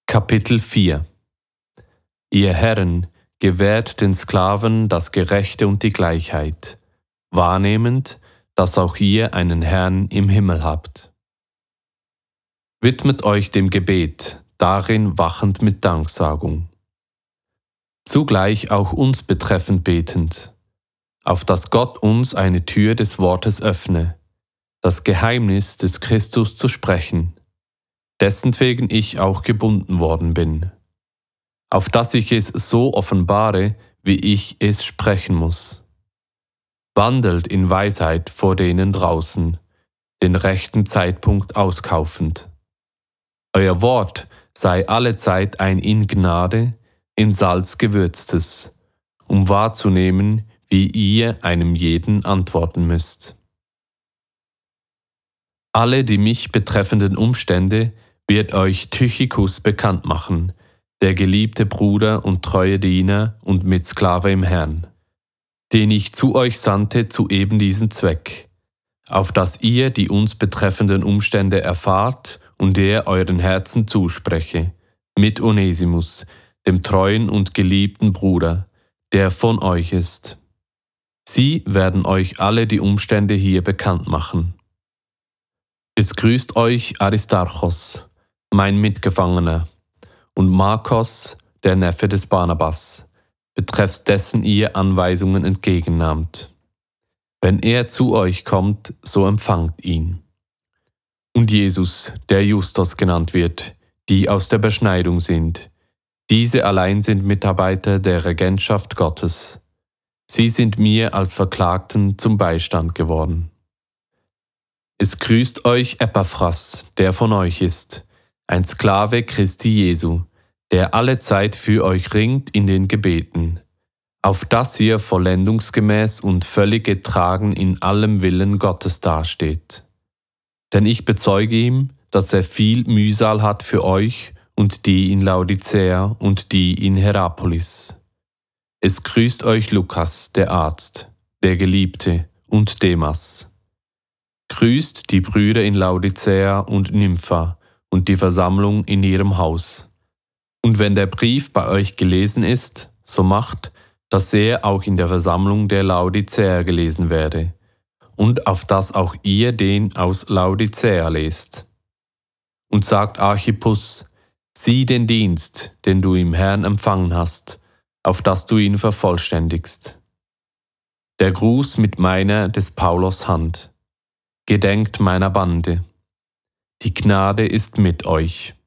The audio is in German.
Kapitel 4 Ihr Herren, gewährt den Sklaven das Gerechte und die Gleichheit, wahrnehmend, dass auch ihr einen Herrn im Himmel habt. Widmet euch dem Gebet, darin wachend mit Danksagung. Zugleich auch uns betreffend betend, auf dass Gott uns eine Tür des Wortes öffne, das Geheimnis des Christus zu sprechen, dessentwegen ich auch gebunden worden bin, auf dass ich es so offenbare, wie ich es sprechen muss. Wandelt in Weisheit vor denen draußen, den rechten Zeitpunkt auskaufend. Euer Wort sei allezeit ein in Gnade, in Salz gewürztes, um wahrzunehmen, wie ihr einem jeden antworten müsst. Alle die mich betreffenden Umstände wird euch Tychikus bekannt machen, der geliebte Bruder und treue Diener und Mitsklave im Herrn, den ich zu euch sandte zu eben diesem Zweck, auf dass ihr die uns betreffenden Umstände erfahrt und er euren Herzen zuspreche, mit Onesimus, dem treuen und geliebten Bruder, der von euch ist. Sie werden euch alle die Umstände hier bekannt machen. Es grüßt euch Aristarchos, mein Mitgefangener, und Markos, der Neffe des Barnabas, betreffs dessen ihr Anweisungen entgegennahmt. Wenn er zu euch kommt, so empfangt ihn. Und Jesus, der Justus genannt wird, die aus der Beschneidung sind, diese allein sind Mitarbeiter der Regentschaft Gottes. Sie sind mir als Verklagten zum Beistand geworden. Es grüßt euch Epaphras, der von euch ist, ein Sklave Christi Jesu, der allezeit für euch ringt in den Gebeten, auf dass ihr vollendungsgemäß und völlig getragen in allem Willen Gottes dasteht. Denn ich bezeuge ihm, dass er viel Mühsal hat für euch und die in Laodicea und die in Hierapolis. Es grüßt euch Lukas, der Arzt, der Geliebte, und Demas. Grüßt die Brüder in Laodicea und Nympha und die Versammlung in ihrem Haus. Und wenn der Brief bei euch gelesen ist, so macht, dass er auch in der Versammlung der Laodicea gelesen werde, und auf dass auch ihr den aus Laodicea lest. Und sagt Archippus, sieh den Dienst, den du im Herrn empfangen hast, auf dass du ihn vervollständigst. Der Gruß mit meiner des Paulos Hand. Gedenkt meiner Bande. Die Gnade ist mit euch.